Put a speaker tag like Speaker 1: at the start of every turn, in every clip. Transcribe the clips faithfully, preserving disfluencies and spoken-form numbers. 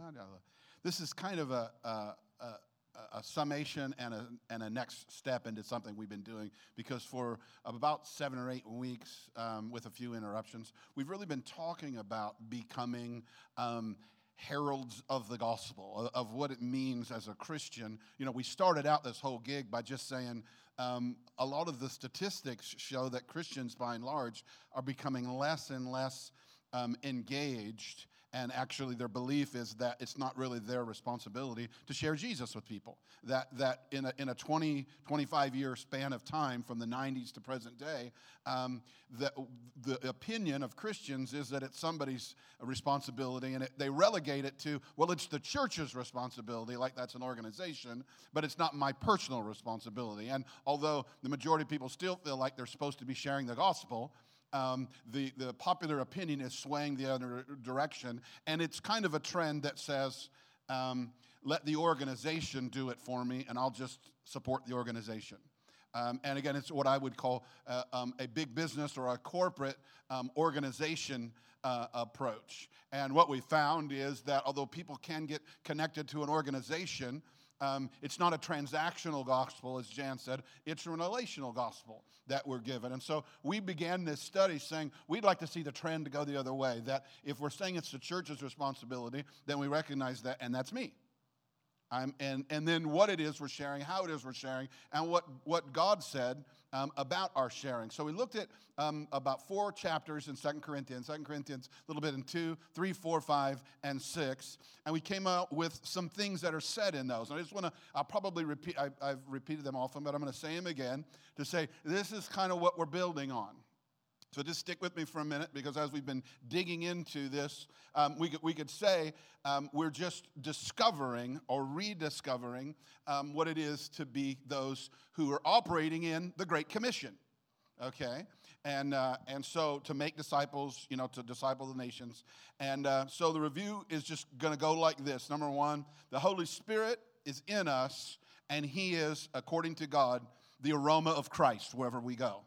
Speaker 1: This is kind of a, a, a, a summation and a, and a next step into something we've been doing, because for about seven or eight weeks, um, with a few interruptions, we've really been talking about becoming um, heralds of the gospel, of, of what it means as a Christian. You know, we started out this whole gig by just saying um, a lot of the statistics show that Christians, by and large, are becoming less and less um, engaged. And actually their belief is that it's not really their responsibility to share Jesus with people. That that in a, in a twenty, twenty-five year span of time from the nineties to present day, um, the, the opinion of Christians is that it's somebody's responsibility, and it, they relegate it to, well, it's the church's responsibility, like that's an organization, but it's not my personal responsibility. And although the majority of people still feel like they're supposed to be sharing the gospel, Um, the, the popular opinion is swaying the other direction, and it's kind of a trend that says, um, let the organization do it for me, and I'll just support the organization. Um, and again, it's what I would call uh, um, a big business or a corporate um, organization uh, approach. And what we found is that although people can get connected to an organization, Um, it's not a transactional gospel, as Jan said. It's a relational gospel that we're given. And so we began this study saying we'd like to see the trend to go the other way, that if we're saying it's the church's responsibility, then we recognize that, and that's me. I'm, and, and then what it is we're sharing, how it is we're sharing, and what, what God said um, about our sharing. So we looked at um, about four chapters in Second Corinthians, Second Corinthians, a little bit in two, three, four, five, and six, and we came out with some things that are said in those. And I just want to, I'll probably repeat, I, I've repeated them often, but I'm going to say them again to say this is kind of what we're building on. So just stick with me for a minute, because as we've been digging into this, um, we, could, we could say um, we're just discovering or rediscovering um, what it is to be those who are operating in the Great Commission, okay? And uh, and so to make disciples, you know, to disciple the nations. And uh, so the review is just going to go like this. Number one, the Holy Spirit is in us, and he is, according to God, the aroma of Christ wherever we go.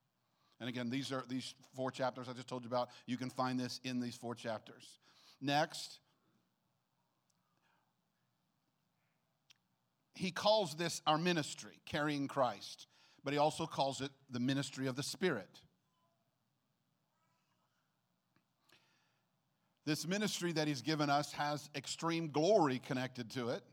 Speaker 1: And again, these are these four chapters I just told you about. You can find this in these four chapters. Next, he calls this our ministry, carrying Christ. But he also calls it the ministry of the Spirit. This ministry that he's given us has extreme glory connected to it,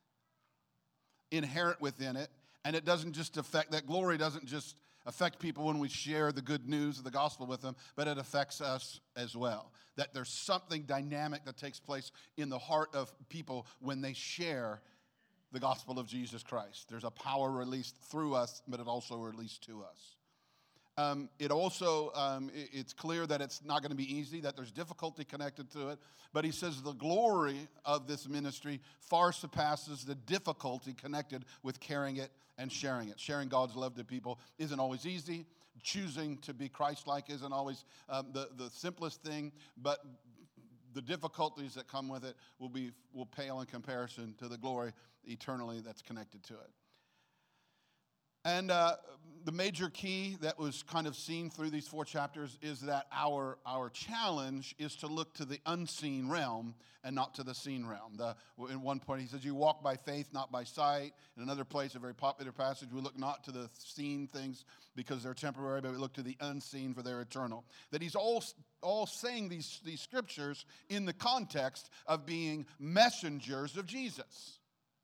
Speaker 1: inherent within it. And it doesn't just affect, that glory doesn't just affect people when we share the good news of the gospel with them, but it affects us as well. That there's something dynamic that takes place in the heart of people when they share the gospel of Jesus Christ. There's a power released through us, but it also released to us. Um, it also, um, it, it's clear that it's not going to be easy, that there's difficulty connected to it. But he says the glory of this ministry far surpasses the difficulty connected with carrying it and sharing it. Sharing God's love to people isn't always easy. Choosing to be Christ-like isn't always um, the, the simplest thing, but the difficulties that come with it will be will pale in comparison to the glory eternally that's connected to it. And uh, the major key that was kind of seen through these four chapters is that our our challenge is to look to the unseen realm and not to the seen realm. The, in one point he says, you walk by faith, not by sight. In another place, a very popular passage, we look not to the seen things because they're temporary, but we look to the unseen for they're eternal. That he's all, all saying these, these scriptures in the context of being messengers of Jesus.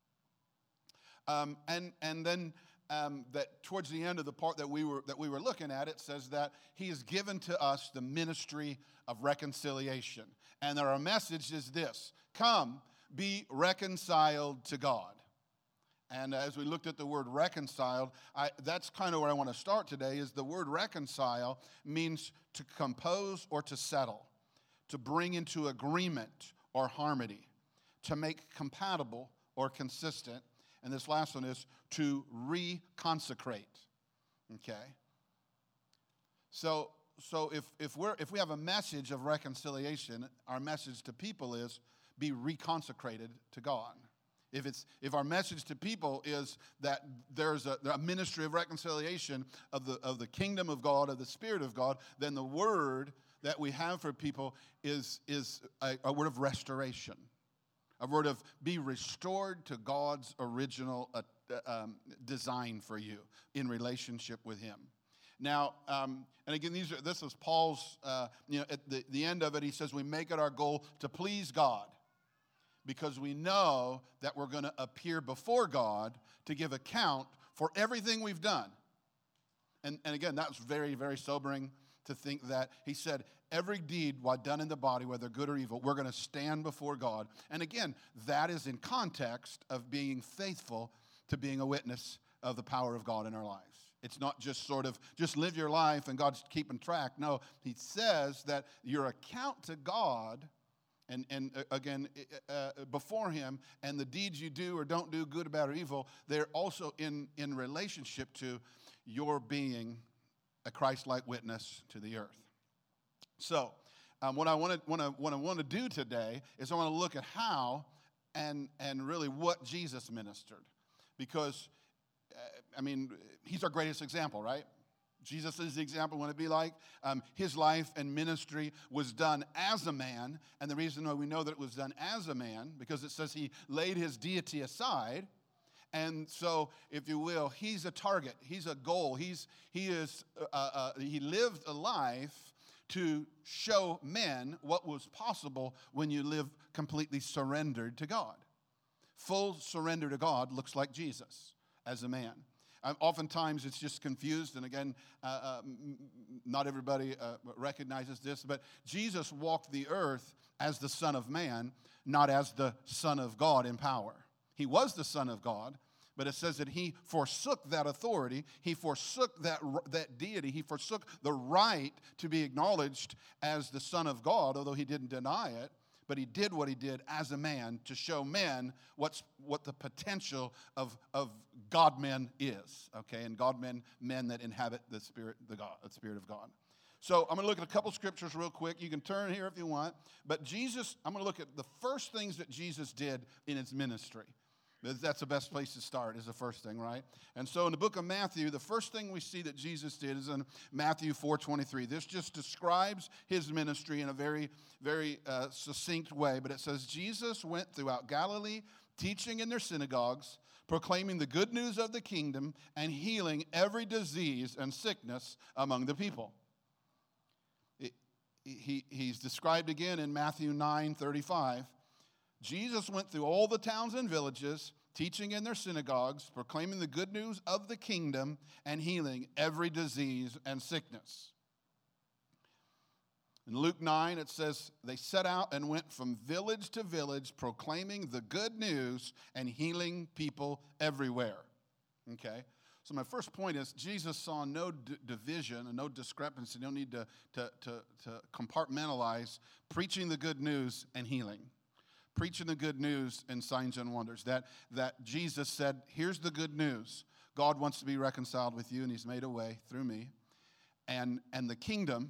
Speaker 1: Um, and, and then... Um, that towards the end of the part that we were that we were looking at, it says that he has given to us the ministry of reconciliation. And our message is this: come, be reconciled to God. And as we looked at the word reconciled, I, that's kind of where I want to start today, is the word reconcile means to compose or to settle, to bring into agreement or harmony, to make compatible or consistent. And this last one is to reconsecrate. Okay? So so if if we're if we have a message of reconciliation, our message to people is be reconsecrated to God. If it's if our message to people is that there's a, a ministry of reconciliation of the of the kingdom of God, of the Spirit of God, then the word that we have for people is is a, a word of restoration. a word of be restored to God's original uh, um, design for you in relationship with him. Now, um, and again, these are, this is Paul's, uh, you know, at the, the end of it, he says we make it our goal to please God because we know that we're going to appear before God to give account for everything we've done. And, and again, that was very, very sobering to think that he said, every deed while done in the body, whether good or evil, we're going to stand before God. And again, that is in context of being faithful to being a witness of the power of God in our lives. It's not just sort of, just live your life and God's keeping track. No, he says that your account to God, and, and uh, again, uh, before him, and the deeds you do or don't do, good, bad, or evil, they're also in, in relationship to your being a Christ-like witness to the earth. So, um, what I want to what I, what I want to do today is I want to look at how and and really what Jesus ministered, because uh, I mean he's our greatest example, right? Jesus is the example. What it'd be like. Um, his life and ministry was done as a man, and the reason why we know that it was done as a man because it says he laid his deity aside. And so, if you will, he's a target. He's a goal. He's he is uh, uh, he lived a life to show men what was possible when you live completely surrendered to God. Full surrender to God looks like Jesus as a man. Um, oftentimes it's just confused, and again, uh, uh, not everybody uh, recognizes this, but Jesus walked the earth as the Son of Man, not as the Son of God in power. He was the Son of God, but it says that he forsook that authority. He forsook that, that deity. He forsook the right to be acknowledged as the Son of God, although he didn't deny it. But he did what he did as a man to show men what's what the potential of, of God-men is, okay? And God-men, men that inhabit the Spirit, the God, the Spirit of God. So I'm going to look at a couple scriptures real quick. You can turn here if you want. But Jesus, I'm going to look at the first things that Jesus did in his ministry. That's the best place to start, is the first thing, right? And so in the book of Matthew, the first thing we see that Jesus did is in Matthew four twenty-three. This just describes his ministry in a very, very uh, succinct way. But it says, Jesus went throughout Galilee, teaching in their synagogues, proclaiming the good news of the kingdom, and healing every disease and sickness among the people. It, he, he's described again in Matthew nine thirty-five. Jesus went through all the towns and villages, teaching in their synagogues, proclaiming the good news of the kingdom, and healing every disease and sickness. In Luke nine, it says, they set out and went from village to village, proclaiming the good news and healing people everywhere. Okay? So my first point is Jesus saw no d- division and no discrepancy, no need to, to, to, to compartmentalize preaching the good news and healing. Preaching the good news and signs and wonders. That, that Jesus said, here's the good news. God wants to be reconciled with you, and he's made a way through me. And, and the kingdom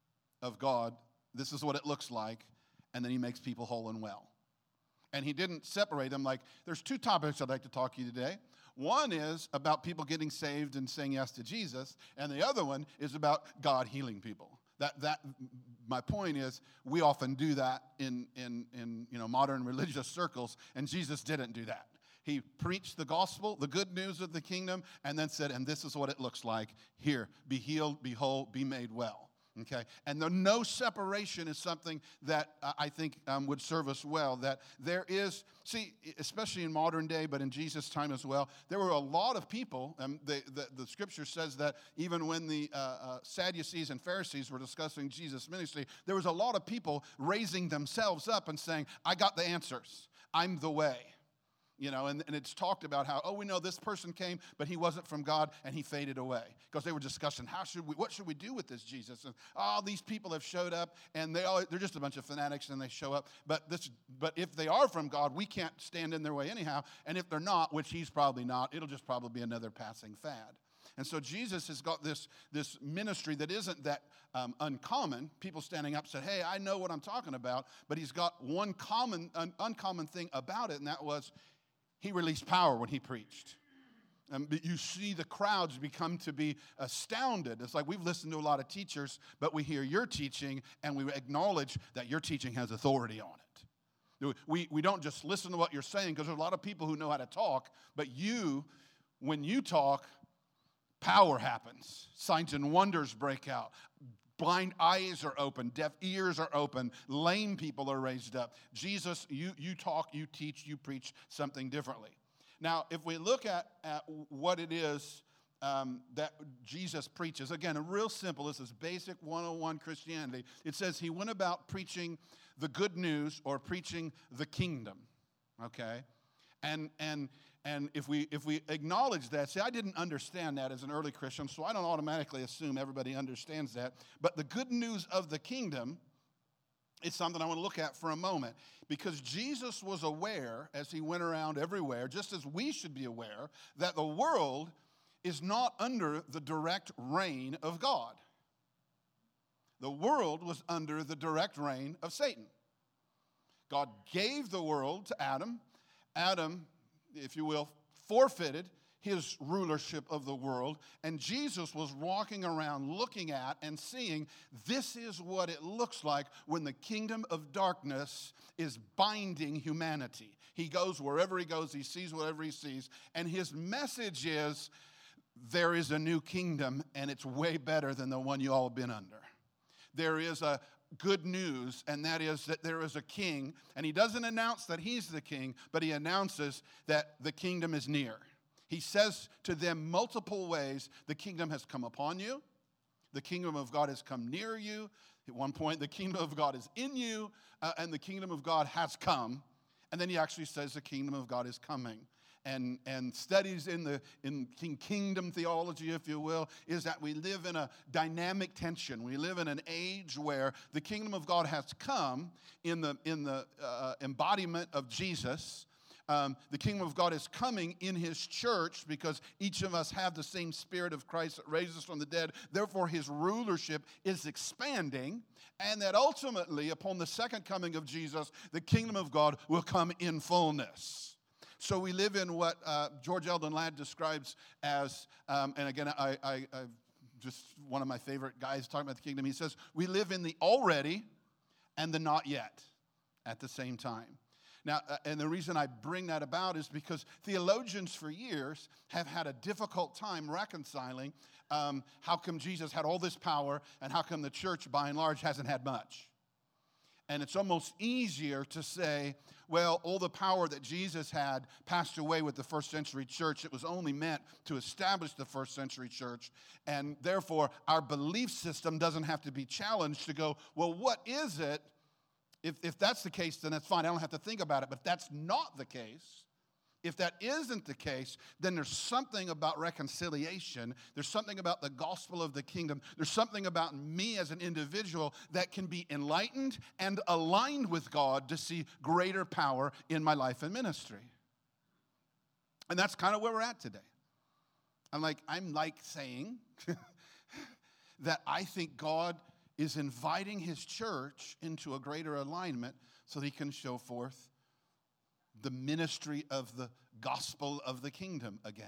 Speaker 1: of God, this is what it looks like. And then he makes people whole and well. And he didn't separate them. Like, there's two topics I'd like to talk to you today. One is about people getting saved and saying yes to Jesus. And the other one is about God healing people. That, that, my point is, we often do that in, in, in you know, modern religious circles, and Jesus didn't do that. He preached the gospel, the good news of the kingdom, and then said, and this is what it looks like. Here, be healed, be whole, be made well. Okay? And the no separation is something that uh, I think um, would serve us well. That there is, see, especially in modern day, but in Jesus' time as well, there were a lot of people, and the, the, the scripture says that even when the uh, uh, Sadducees and Pharisees were discussing Jesus' ministry, there was a lot of people raising themselves up and saying, I got the answers. I'm the way. You know, and, and it's talked about how, oh, we know this person came, but he wasn't from God, and he faded away. Because they were discussing, how should we, what should we do with this Jesus? And, oh, these people have showed up, and they all, they're just a bunch of fanatics, and they show up. But this, but if they are from God, we can't stand in their way anyhow. And if they're not, which he's probably not, it'll just probably be another passing fad. And so Jesus has got this, this ministry that isn't that um, uncommon. People standing up said, hey, I know what I'm talking about. But he's got one common, un- uncommon thing about it, and that was, he released power when he preached. Um, but you see the crowds become to be astounded. It's like we've listened to a lot of teachers, but we hear your teaching and we acknowledge that your teaching has authority on it. We, we don't just listen to what you're saying, because there's a lot of people who know how to talk, but you, when you talk, power happens. Signs and wonders break out. Blind eyes are open. Deaf ears are open. Lame people are raised up. Jesus, you, you talk, you teach, you preach something differently. Now, if we look at, at what it is um, that Jesus preaches, again, a real simple, this is basic one oh one Christianity. It says he went about preaching the good news, or preaching the kingdom, okay? And and and if we if we acknowledge that, see, I didn't understand that as an early Christian, so I don't automatically assume everybody understands that. But the good news of the kingdom is something I want to look at for a moment, because Jesus was aware as he went around everywhere, just as we should be aware, that the world is not under the direct reign of God. The world was under the direct reign of Satan. God gave the world to Adam. Adam, if you will, forfeited his rulership of the world, and Jesus was walking around looking at and seeing, this is what it looks like when the kingdom of darkness is binding humanity. He goes wherever he goes, he sees whatever he sees, and his message is, there is a new kingdom, and it's way better than the one you all have been under. There is a good news, and that is that there is a king, and he doesn't announce that he's the king, but he announces that the kingdom is near. He says to them multiple ways, the kingdom has come upon you, the kingdom of God has come near you. At one point, the kingdom of God is in you, uh, and the kingdom of God has come. And then he actually says the kingdom of God is coming. And, and studies in the in kingdom theology, if you will, is that we live in a dynamic tension. We live in an age where the kingdom of God has come in the, in the uh, embodiment of Jesus. Um, the kingdom of God is coming in his church, because each of us have the same spirit of Christ that raised us from the dead. Therefore, his rulership is expanding, and that ultimately, upon the second coming of Jesus, the kingdom of God will come in fullness. So we live in what uh, George Eldon Ladd describes as, um, and again, I, I, I just one of my favorite guys talking about the kingdom. He says, we live in the already and the not yet at the same time. Now, uh, and the reason I bring that about is because theologians for years have had a difficult time reconciling um, how come Jesus had all this power and how come the church, by and large, hasn't had much. And it's almost easier to say, well, all the power that Jesus had passed away with the first century church. It was only meant to establish the first century church. And therefore, our belief system doesn't have to be challenged to go, well, what is it? If, if that's the case, then that's fine. I don't have to think about it. But if that's not the case, if that isn't the case, then there's something about reconciliation. There's something about the gospel of the kingdom. There's something about me as an individual that can be enlightened and aligned with God to see greater power in my life and ministry. And that's kind of where we're at today. I'm like, I'm like saying that I think God is inviting his church into a greater alignment so that he can show forth the ministry of the gospel of the kingdom again.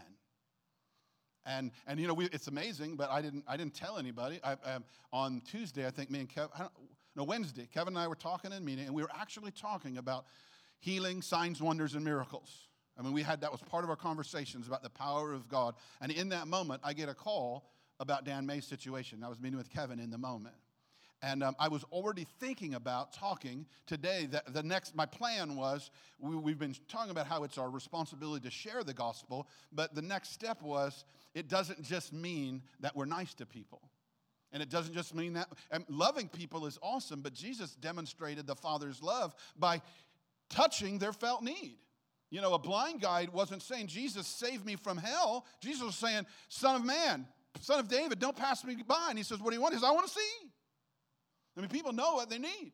Speaker 1: And, and you know, we, it's amazing, but I didn't I didn't tell anybody. I, I, on Tuesday, I think me and Kevin, I don't, no, Wednesday, Kevin and I were talking in a meeting, and we were actually talking about healing, signs, wonders, and miracles. I mean, we had, that was part of our conversations about the power of God. And in that moment, I get a call about Dan May's situation. I was meeting with Kevin in the moment. And um, I was already thinking about talking today. That the next, my plan was, we, we've been talking about how it's our responsibility to share the gospel, but the next step was, it doesn't just mean that we're nice to people. And it doesn't just mean that, and loving people is awesome, but Jesus demonstrated the Father's love by touching their felt need. You know, a blind guy wasn't saying, Jesus, save me from hell. Jesus was saying, Son of Man, Son of David, don't pass me by. And he says, what do you want? He says, I want to see. I mean, people know what they need.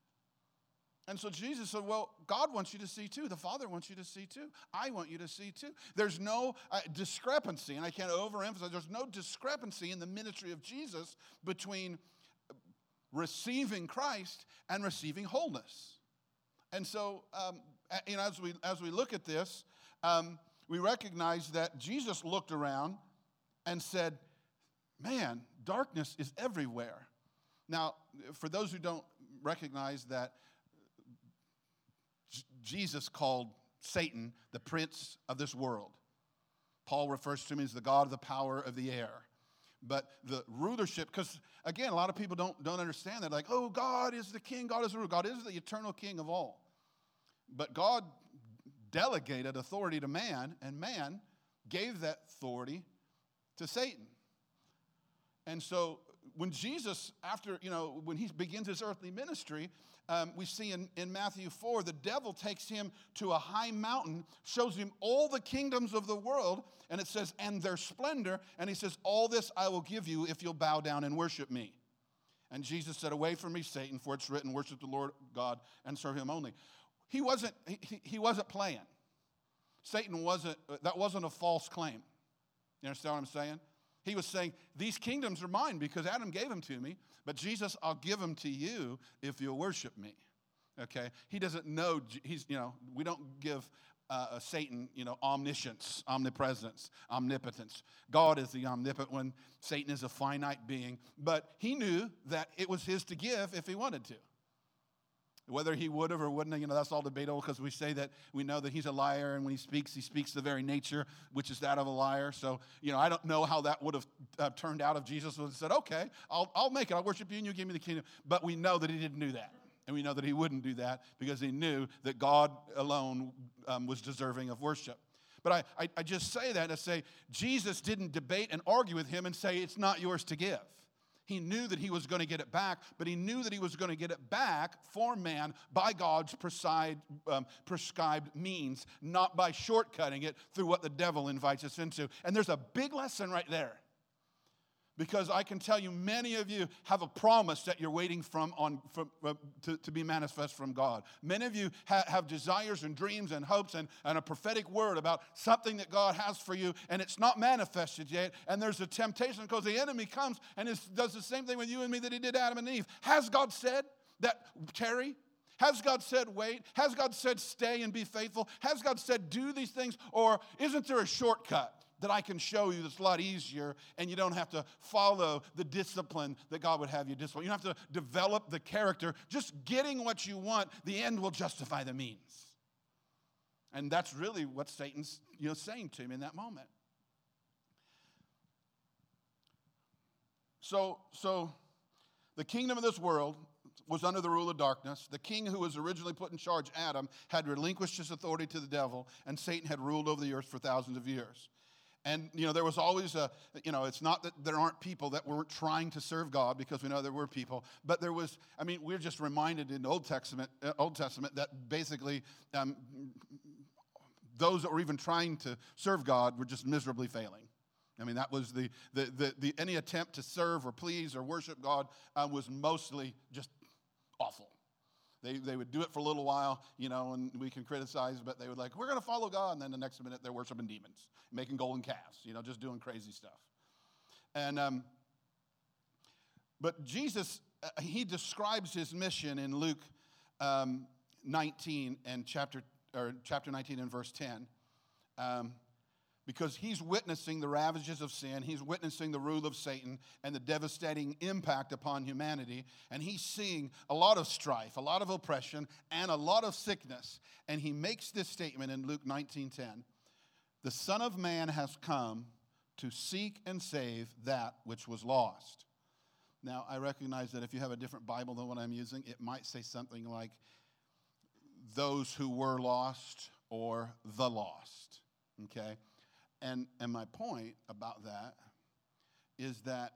Speaker 1: And so Jesus said, well, God wants you to see too. The Father wants you to see too. I want you to see too. There's no uh, discrepancy, and I can't overemphasize, there's no discrepancy in the ministry of Jesus between receiving Christ and receiving wholeness. And so, um, you know, as we, as we look at this, um, we recognize that Jesus looked around and said, man, darkness is everywhere. Now, for those who don't recognize that Jesus called Satan the prince of this world. Paul refers to him as the God of the power of the air. But the rulership, because again, a lot of people don't, don't understand that. Like, oh, God is the king, God is the ruler. God is the eternal king of all. But God delegated authority to man, and man gave that authority to Satan. And so when Jesus, after, you know, when he begins his earthly ministry, um, we see in, in Matthew four, the devil takes him to a high mountain, shows him all the kingdoms of the world, and it says, and their splendor, and he says, all this I will give you if you'll bow down and worship me. And Jesus said, away from me, Satan, for it's written, worship the Lord God and serve him only. He wasn't, he, he wasn't playing. Satan wasn't, that wasn't a false claim. You understand what I'm saying? He was saying, these kingdoms are mine because Adam gave them to me, but Jesus, I'll give them to you if you'll worship me. Okay? He doesn't know, he's, you know, we don't give uh, Satan, you know, omniscience, omnipresence, omnipotence. God is the omnipotent one. Satan is a finite being, but he knew that it was his to give if he wanted to. Whether he would have or wouldn't have, you know, that's all debatable because we say that we know that he's a liar, and when he speaks, he speaks the very nature, which is that of a liar. So, you know, I don't know how that would have uh, turned out if Jesus would have said, okay, I'll, I'll make it. I'll worship you and you give me the kingdom. But we know that he didn't do that. And we know that he wouldn't do that because he knew that God alone um, was deserving of worship. But I, I, I just say that to say Jesus didn't debate and argue with him and say it's not yours to give. He knew that he was going to get it back, but he knew that he was going to get it back for man by God's preside, um, prescribed means, not by shortcutting it through what the devil invites us into. And there's a big lesson right there. Because I can tell you, many of you have a promise that you're waiting from on from, uh, to, to be manifest from God. Many of you ha- have desires and dreams and hopes and, and a prophetic word about something that God has for you, and it's not manifested yet. And there's a temptation because the enemy comes and is, does the same thing with you and me that he did Adam and Eve. Has God said that tarry? Has God said wait? Has God said stay and be faithful? Has God said do these things? Or isn't there a shortcut that I can show you that's a lot easier, and you don't have to follow the discipline that God would have you discipline? You don't have to develop the character. Just getting what you want, the end will justify the means. And that's really what Satan's, you know, saying to him in that moment. So, so the kingdom of this world was under the rule of darkness. The king who was originally put in charge, Adam, had relinquished his authority to the devil, and Satan had ruled over the earth for thousands of years. And, you know, there was always a, you know, it's not that there aren't people that weren't trying to serve God, because we know there were people, but there was, I mean, we're just reminded in the Old Testament, uh, Old Testament that basically um, those that were even trying to serve God were just miserably failing. I mean, that was the, the, the, the any attempt to serve or please or worship God uh, was mostly just awful. They they would do it for a little while, you know, and we can criticize, but they would like, we're going to follow God, and then the next minute they're worshiping demons, making golden calves, you know, just doing crazy stuff. And um, but Jesus, uh, he describes his mission in Luke um, nineteen and chapter or chapter nineteen and verse ten. Um, Because he's witnessing the ravages of sin. He's witnessing the rule of Satan and the devastating impact upon humanity. And he's seeing a lot of strife, a lot of oppression, and a lot of sickness. And he makes this statement in Luke nineteen ten. The Son of Man has come to seek and save that which was lost. Now, I recognize that if you have a different Bible than what I'm using, it might say something like those who were lost or the lost. Okay? And, and my point about that is that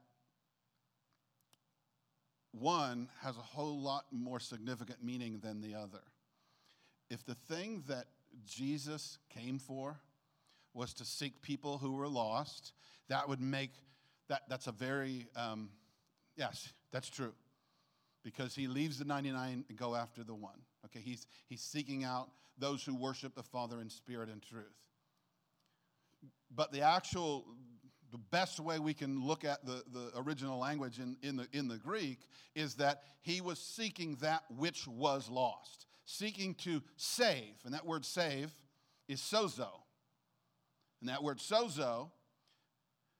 Speaker 1: one has a whole lot more significant meaning than the other. If the thing that Jesus came for was to seek people who were lost, that would make, that that's a very, um, yes, that's true. Because he leaves the ninety-nine and go after the one. Okay, he's, he's seeking out those who worship the Father in spirit and truth. But the actual, the best way we can look at the, the original language in, in, the, in the Greek is that he was seeking that which was lost. Seeking to save. And that word save is sozo. And that word sozo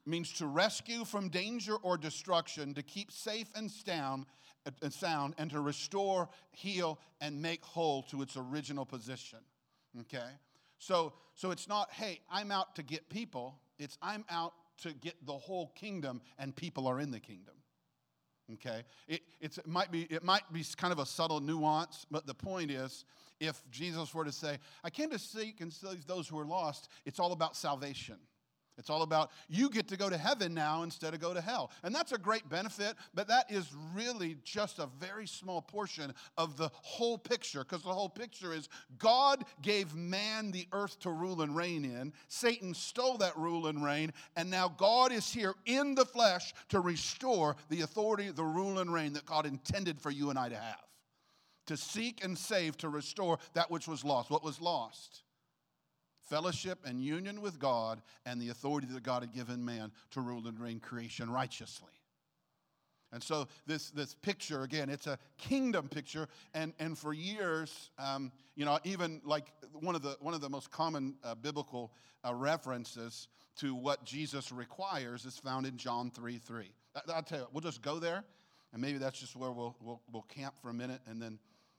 Speaker 1: means to rescue from danger or destruction, to keep safe and sound, and sound, and to restore, heal, and make whole to its original position. Okay? So, so it's not, hey, I'm out to get people. It's I'm out to get the whole kingdom, and people are in the kingdom. Okay? It, it's, it, might be, it might be kind of a subtle nuance, but the point is, if Jesus were to say, I came to seek and save those who are lost, it's all about salvation. It's all about you get to go to heaven now instead of go to hell. And that's a great benefit, but that is really just a very small portion of the whole picture, because the whole picture is God gave man the earth to rule and reign in. Satan stole that rule and reign, and now God is here in the flesh to restore the authority, the rule and reign that God intended for you and I to have. To seek and save, to restore that which was lost. What was lost? Fellowship and union with God and the authority that God had given man to rule and reign creation righteously. And so this, this picture, again, it's a kingdom picture. And, and for years, um, you know, even like one of the, one of the most common uh, biblical uh, references to what Jesus requires is found in John three three. I, I'll tell you, we'll just go there, and maybe that's just where we'll, we'll, we'll camp for a minute, and then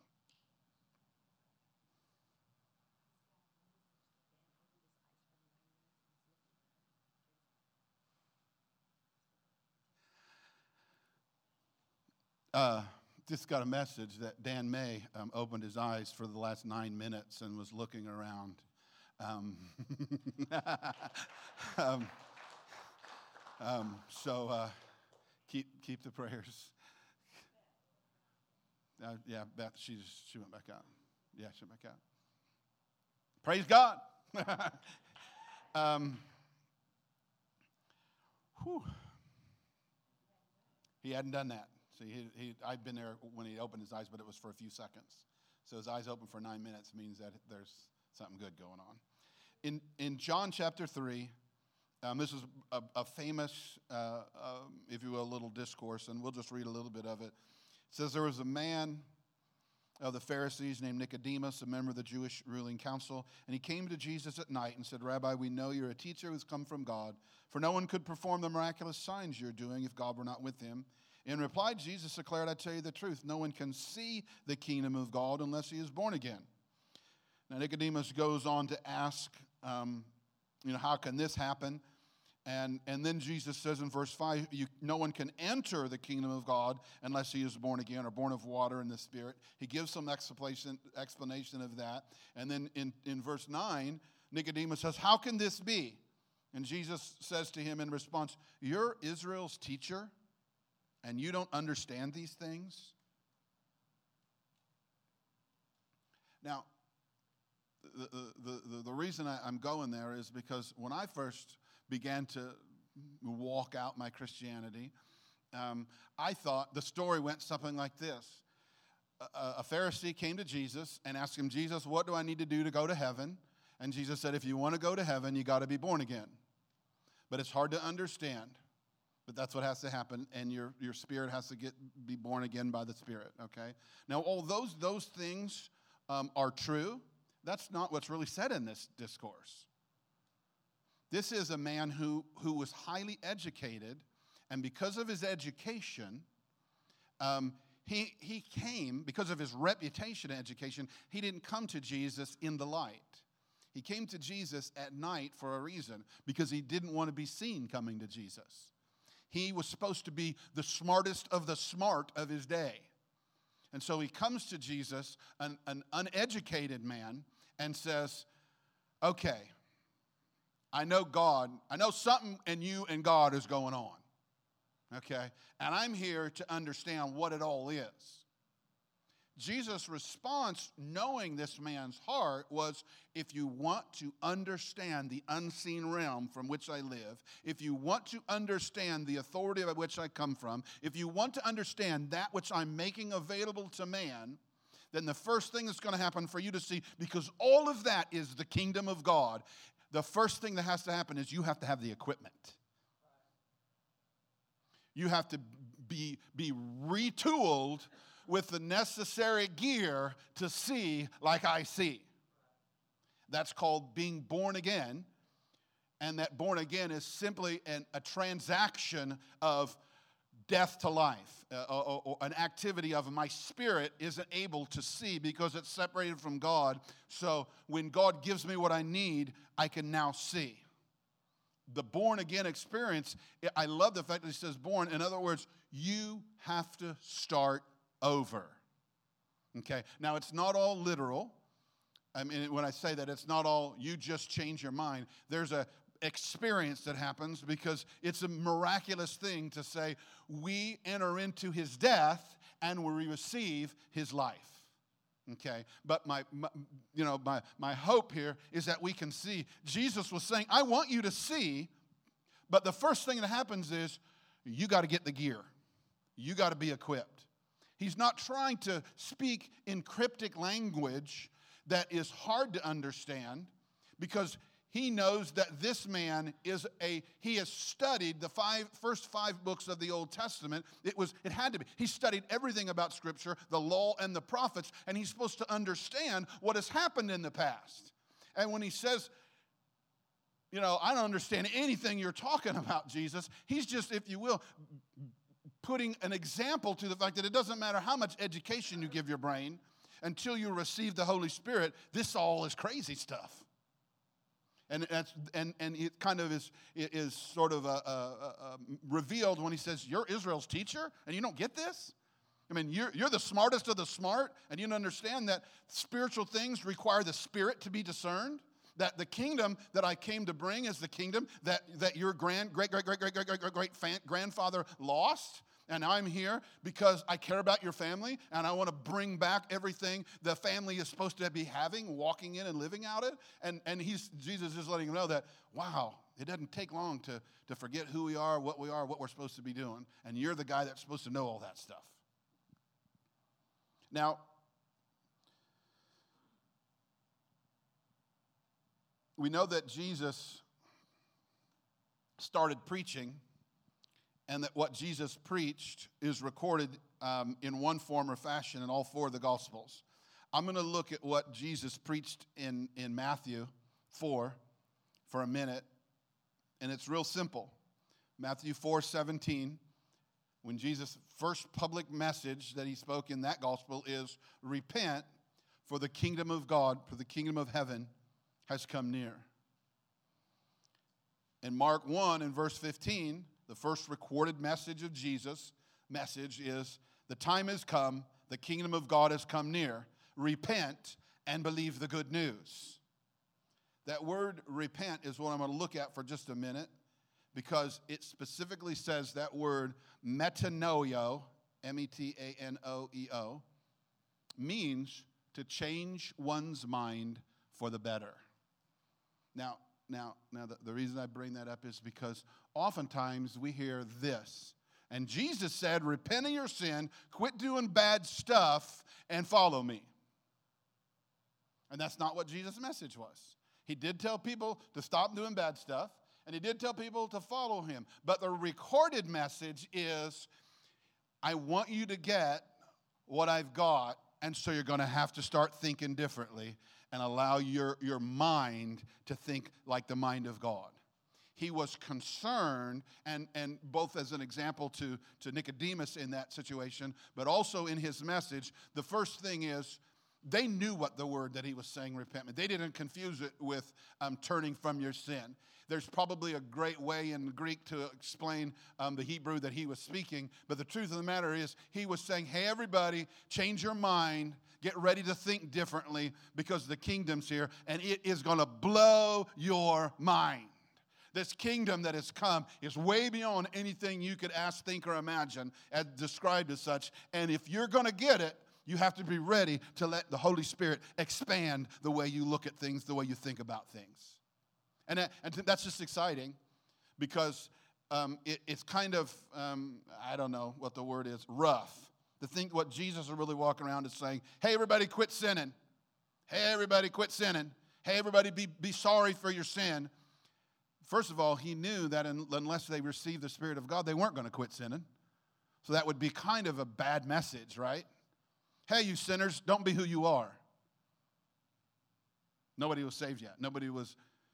Speaker 1: Uh, just got a message that Dan May um, opened his eyes for the last nine minutes and was looking around. Um, um, um, so uh, keep keep the prayers. Uh, yeah, Beth, she just, she went back out. Yeah, she went back out. Praise God. um, whew. He hadn't done that. See, he, he, I'd been there when he opened his eyes, but it was for a few seconds. So his eyes open for nine minutes means that there's something good going on. In in John chapter three, um, this is a, a famous, uh, um, if you will, little discourse, and we'll just read a little bit of it. It says, there was a man of the Pharisees named Nicodemus, a member of the Jewish ruling council, and he came to Jesus at night and said, Rabbi, we know you're a teacher who's come from God, for no one could perform the miraculous signs you're doing if God were not with him. In reply, Jesus declared, I tell you the truth, no one can see the kingdom of God unless he is born again. Now, Nicodemus goes on to ask, um, you know, how can this happen? And, and then Jesus says in verse five, you, no one can enter the kingdom of God unless he is born again or born of water and the Spirit. He gives some explanation, explanation of that. And then in, in verse nine, Nicodemus says, how can this be? And Jesus says to him in response, you're Israel's teacher, and you don't understand these things? Now, the, the, the, the reason I, I'm going there is because when I first began to walk out my Christianity, um, I thought the story went something like this. A, a Pharisee came to Jesus and asked him, Jesus, what do I need to do to go to heaven? And Jesus said, if you want to go to heaven, you got to be born again. But it's hard to understand. But that's what has to happen, and your, your spirit has to get be born again by the Spirit, okay? Now, although those things um, are true, that's not what's really said in this discourse. This is a man who, who was highly educated, and because of his education, um, he, he came, because of his reputation in education, he didn't come to Jesus in the light. He came to Jesus at night for a reason, because he didn't want to be seen coming to Jesus. He was supposed to be the smartest of the smart of his day. And so he comes to Jesus, an, an uneducated man, and says, okay, I know God, I know something in you and God is going on, okay? And I'm here to understand what it all is. Jesus' response, knowing this man's heart, was, if you want to understand the unseen realm from which I live, if you want to understand the authority by which I come from, if you want to understand that which I'm making available to man, then the first thing that's going to happen for you to see, because all of that is the kingdom of God, the first thing that has to happen is you have to have the equipment. You have to be, be retooled with the necessary gear to see like I see. That's called being born again. and that born again is simply an, a transaction of death to life, uh, or, or an activity of my spirit isn't able to see because it's separated from God. So when God gives me what I need, I can now see. The born again experience, I love the fact that he says born. In other words, you have to start over. Okay, now it's not all literal. I mean, when I say that, it's not all you just change your mind. There's a experience that happens because it's a miraculous thing to say we enter into his death and we receive his life. Okay, but my, my you know my my hope here is that we can see. Jesus was saying, I want you to see, but the first thing that happens is you got to get the gear. You got to be equipped. He's not trying to speak in cryptic language that is hard to understand, because he knows that this man is a, he has studied the five, first five books of the Old Testament. It was, it had to be. He studied everything about Scripture, the law and the prophets, and he's supposed to understand what has happened in the past. And when he says, you know, I don't understand anything you're talking about, Jesus, he's just, if you will, putting an example to the fact that it doesn't matter how much education you give your brain, until you receive the Holy Spirit, this all is crazy stuff. And that's, and and it kind of is is sort of a, a, a revealed when he says, you're Israel's teacher and you don't get this? I mean, you're, you're the smartest of the smart, and you don't understand that spiritual things require the Spirit to be discerned? That the kingdom that I came to bring is the kingdom that, that your grand, great, great, great, great, great, great, great, great fan, grandfather lost? And I'm here because I care about your family, and I want to bring back everything the family is supposed to be having, walking in and living out it. And, and he's, Jesus is letting him know that, wow, it doesn't take long to, to forget who we are, what we are, what we're supposed to be doing. And you're the guy that's supposed to know all that stuff. Now, we know that Jesus started preaching, and that what Jesus preached is recorded um, in one form or fashion in all four of the Gospels. I'm going to look at what Jesus preached in, in Matthew four for a minute, and it's real simple. Matthew four seventeen, when Jesus' first public message that he spoke in that Gospel is, repent, for the kingdom of God, for the kingdom of heaven has come near. In Mark one and verse fifteen, the first recorded message of Jesus' message is, the time has come, the kingdom of God has come near. Repent and believe the good news. That word repent is what I'm going to look at for just a minute, because it specifically says that word metanoeo, M E T A N O E O, means to change one's mind for the better. Now, Now, now the, the reason I bring that up is because oftentimes we hear this. And Jesus said, repent of your sin, quit doing bad stuff, and follow me. And that's not what Jesus' message was. He did tell people to stop doing bad stuff, and he did tell people to follow him. But the recorded message is, I want you to get what I've got, and so you're going to have to start thinking differently and allow your, your mind to think like the mind of God. He was concerned, and, and both as an example to, to Nicodemus in that situation, but also in his message, the first thing is, they knew what the word that he was saying, repent. They didn't confuse it with um, turning from your sin. There's probably a great way in Greek to explain um, the Hebrew that he was speaking, but the truth of the matter is, he was saying, hey, everybody, change your mind. Get ready to think differently, because the kingdom's here, and it is going to blow your mind. This kingdom that has come is way beyond anything you could ask, think, or imagine, as described as such. And if you're going to get it, you have to be ready to let the Holy Spirit expand the way you look at things, the way you think about things. And, that, and that's just exciting, because um, it, it's kind of, um, I don't know what the word is, rough. To think what Jesus is really walking around is saying, hey, everybody, quit sinning. Hey, everybody, quit sinning. Hey, everybody, be, be sorry for your sin. First of all, he knew that in, unless they received the Spirit of God, they weren't going to quit sinning. So that would be kind of a bad message, right? Hey, you sinners, don't be who you are. Nobody was saved yet. Nobody was,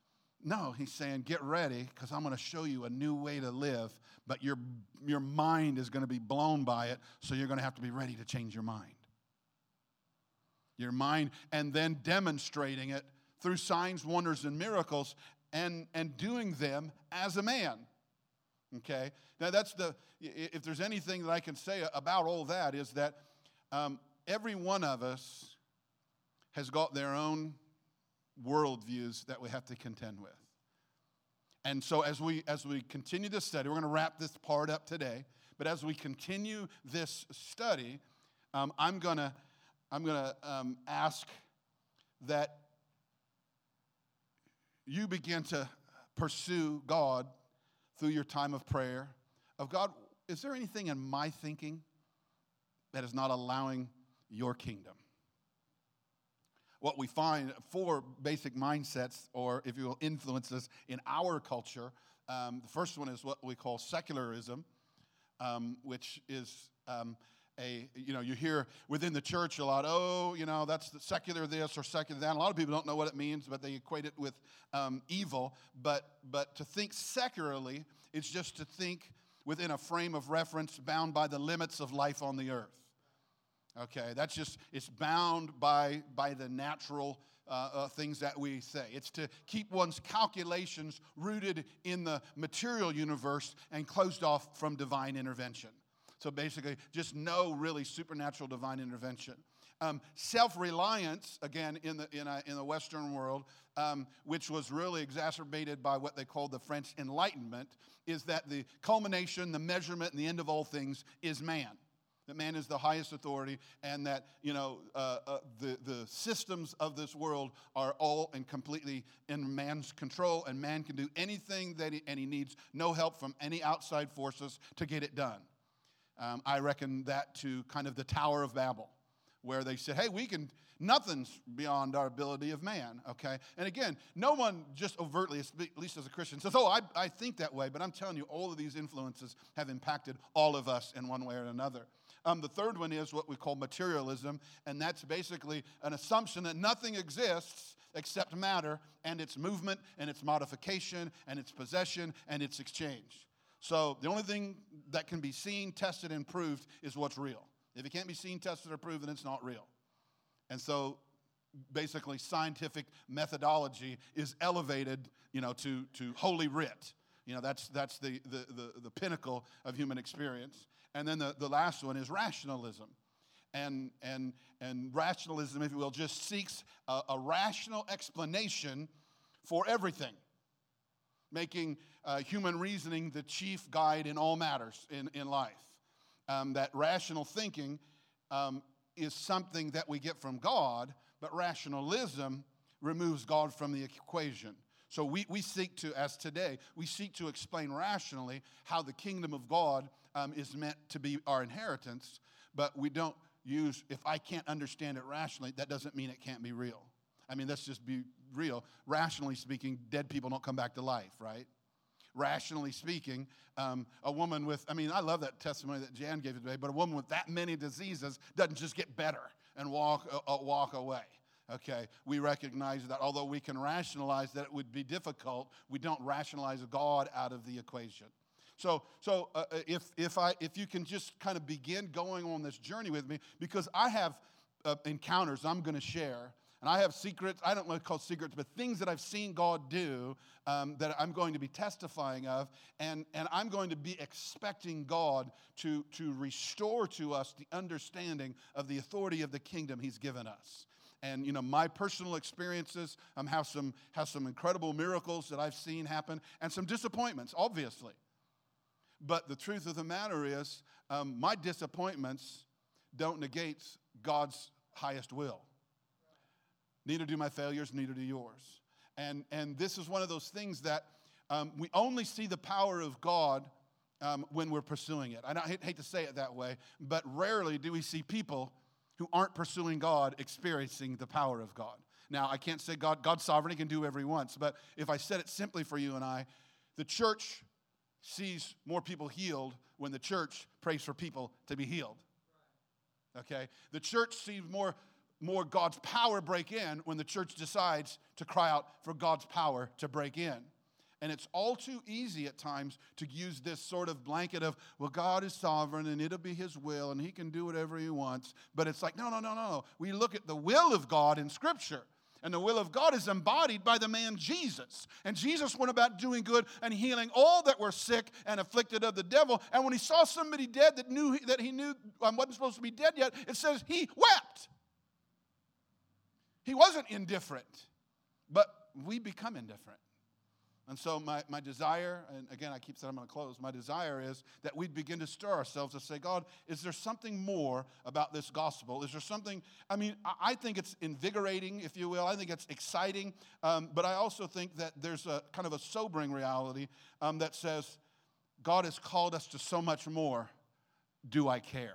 Speaker 1: No, he's saying, get ready, because I'm going to show you a new way to live, but your, your mind is going to be blown by it, so you're going to have to be ready to change your mind. Your mind, and then demonstrating it through signs, wonders, and miracles, and, and doing them as a man. Okay? Now, that's the, if there's anything that I can say about all that, is that um, every one of us has got their own worldviews that we have to contend with. And so as we as we continue this study, we're going to wrap this part up today, but as we continue this study, um, I'm going to I'm going to um, ask that you begin to pursue God through your time of prayer. Of God, is there anything in my thinking that is not allowing your kingdom? What we find, four basic mindsets, or if you will, influences in our culture. Um, the first one is what we call secularism, um, which is um, a, you know, you hear within the church a lot, oh, you know, that's the secular this or secular that. A lot of people don't know what it means, but they equate it with um, evil. But, but to think secularly is just to think within a frame of reference bound by the limits of life on the earth. Okay, that's just, it's bound by, by the natural uh, uh, things that we say. It's to keep one's calculations rooted in the material universe and closed off from divine intervention. So basically, just no really supernatural divine intervention. Um, self-reliance, again, in the, in, a, in the Western world, um, which was really exacerbated by what they called the French Enlightenment, is that the culmination, the measurement, and the end of all things is man. That man is the highest authority, and that, you know, uh, uh, the, the systems of this world are all and completely in man's control, and man can do anything that he, and he needs no help from any outside forces to get it done. Um, I reckon that to kind of the Tower of Babel, where they said, hey, we can, nothing's beyond our ability of man, okay? And again, no one just overtly, at least as a Christian, says, oh, I, I think that way, but I'm telling you, all of these influences have impacted all of us in one way or another. Um, the third one is what we call materialism, and that's basically an assumption that nothing exists except matter and its movement and its modification and its possession and its exchange. So the only thing that can be seen, tested, and proved is what's real. If it can't be seen, tested, or proved, then it's not real. And so basically scientific methodology is elevated, you know, to, to holy writ. You know, that's that's the, the, the, the pinnacle of human experience. And then the, the last one is rationalism. And, and, and rationalism, if you will, just seeks a, a rational explanation for everything, making uh, human reasoning the chief guide in all matters in, in life. Um, that rational thinking um, is something that we get from God, but rationalism removes God from the equation. So we, we seek to, as today, we seek to explain rationally how the kingdom of God um, is meant to be our inheritance, but we don't use, if I can't understand it rationally, that doesn't mean it can't be real. I mean, let's just be real. Rationally speaking, dead people don't come back to life, right? Rationally speaking, um, a woman with, I mean, I love that testimony that Jan gave today, but a woman with that many diseases doesn't just get better and walk, uh, walk away. Okay, we recognize that although we can rationalize that it would be difficult, we don't rationalize God out of the equation. So, so uh, if if I if you can just kind of begin going on this journey with me, because I have uh, encounters I'm going to share, and I have secrets. I don't want to call secrets, but things that I've seen God do um, that I'm going to be testifying of, and and I'm going to be expecting God to to restore to us the understanding of the authority of the kingdom He's given us. And, you know, my personal experiences um, have some have some incredible miracles that I've seen happen, and some disappointments, obviously. But the truth of the matter is, um, my disappointments don't negate God's highest will. Neither do my failures, neither do yours. And, and this is one of those things that um, we only see the power of God um, when we're pursuing it. I don't, hate, hate to say it that way, but rarely do we see people who aren't pursuing God experiencing the power of God. Now, I can't say God, God's sovereign, He can do whatever He wants, but if I said it simply for you and I, the church sees more people healed when the church prays for people to be healed. Okay? The church sees more, more God's power break in when the church decides to cry out for God's power to break in. And it's all too easy at times to use this sort of blanket of, well, God is sovereign and it'll be his will and he can do whatever he wants. But it's like, no, no, no, no. We look at the will of God in Scripture. And the will of God is embodied by the man Jesus. And Jesus went about doing good and healing all that were sick and afflicted of the devil. And when he saw somebody dead that knew that he knew um, wasn't supposed to be dead yet, it says he wept. He wasn't indifferent, but we become indifferent. And so my, my desire, and again, I keep saying I'm going to close, my desire is that we'd begin to stir ourselves to say, God, is there something more about this gospel? Is there something, I mean, I, I think it's invigorating, if you will. I think it's exciting. Um, but I also think that there's a kind of a sobering reality um, that says, God has called us to so much more. Do I care?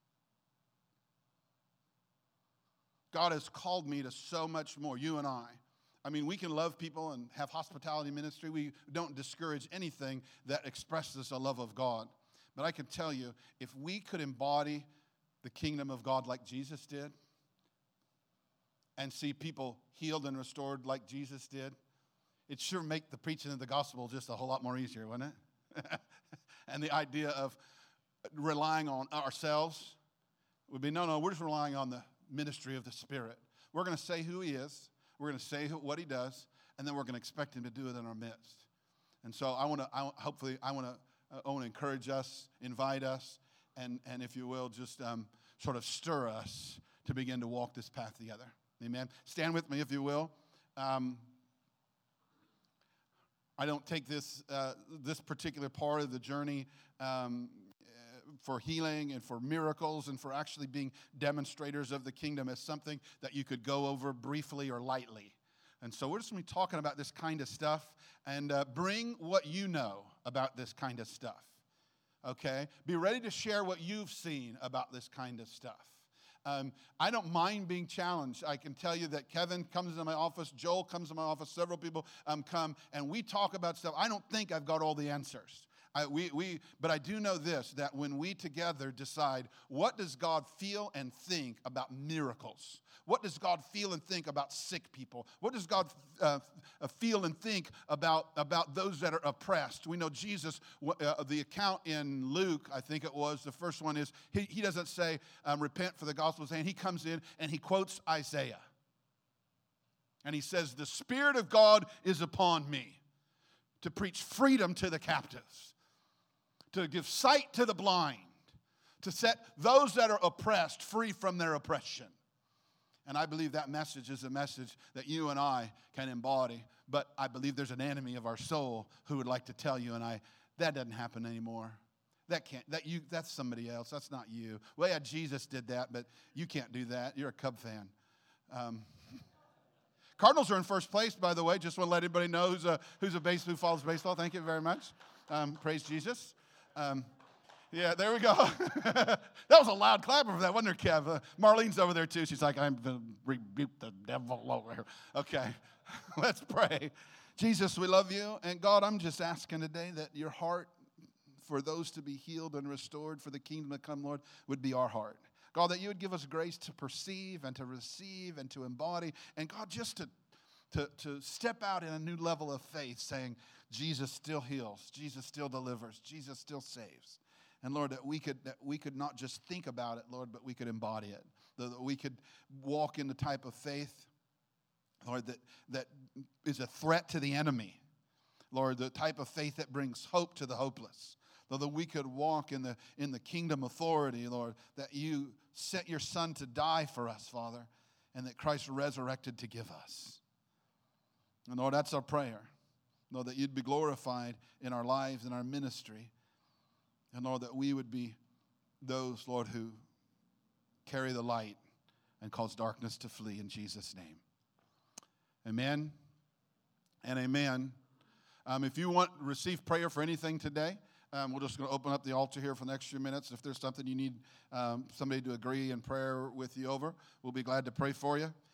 Speaker 1: God has called me to so much more, you and I. I mean, we can love people and have hospitality ministry. We don't discourage anything that expresses a love of God. But I can tell you, if we could embody the kingdom of God like Jesus did and see people healed and restored like Jesus did, it'd sure make the preaching of the gospel just a whole lot more easier, wouldn't it? And the idea of relying on ourselves would be, no, no, we're just relying on the ministry of the Spirit. We're going to say who he is. We're going to say what he does, and then we're going to expect him to do it in our midst. And so I want to, I, hopefully, I want to, I want to encourage us, invite us, and, and if you will, just um, sort of stir us to begin to walk this path together. Amen. Stand with me, if you will. Um, I don't take this uh, this particular part of the journey um, for healing and for miracles and for actually being demonstrators of the kingdom as something that you could go over briefly or lightly. And so we're just going to be talking about this kind of stuff, and uh, bring what you know about this kind of stuff, okay? Be ready to share what you've seen about this kind of stuff. Um, I don't mind being challenged. I can tell you that Kevin comes into my office, Joel comes to my office, several people um, come, and we talk about stuff. I don't think I've got all the answers. I, we, we, but I do know this, that when we together decide, what does God feel and think about miracles? What does God feel and think about sick people? What does God uh, feel and think about, about those that are oppressed? We know Jesus, uh, the account in Luke, I think it was, the first one is, he, he doesn't say, um, repent for the gospel, saying he comes in and he quotes Isaiah. And he says, the Spirit of God is upon me to preach freedom to the captives, to give sight to the blind, to set those that are oppressed free from their oppression. And I believe that message is a message that you and I can embody. But I believe there's an enemy of our soul who would like to tell you and I, that doesn't happen anymore. That can't, that you, that's somebody else. That's not you. Well, yeah, Jesus did that, but you can't do that. You're a Cub fan. Um, Cardinals are in first place, by the way. Just want to let everybody know who's a, who's a base, who follows baseball. Thank you very much. Um, praise Jesus. Um, yeah, there we go. That was a loud clapper for that, wasn't there, Kev? Uh, Marlene's over there, too. She's like, I'm going to rebuke the devil over here. Okay, let's pray. Jesus, we love you. And God, I'm just asking today that your heart for those to be healed and restored, for the kingdom to come, Lord, would be our heart. God, that you would give us grace to perceive and to receive and to embody. And God, just to, to, to step out in a new level of faith, saying, Jesus still heals, Jesus still delivers, Jesus still saves. And Lord, that we could that we could not just think about it, Lord, but we could embody it. That we could walk in the type of faith, Lord, that, that is a threat to the enemy. Lord, the type of faith that brings hope to the hopeless. Lord, that we could walk in the in the kingdom authority, Lord, that you sent your Son to die for us, Father, and that Christ resurrected to give us. And Lord, that's our prayer. Lord, that you'd be glorified in our lives, in our ministry. And Lord, that we would be those, Lord, who carry the light and cause darkness to flee in Jesus' name. Amen and amen. Um, if you want to receive prayer for anything today, um, we're just going to open up the altar here for the next few minutes. If there's something you need um, somebody to agree in prayer with you over, we'll be glad to pray for you.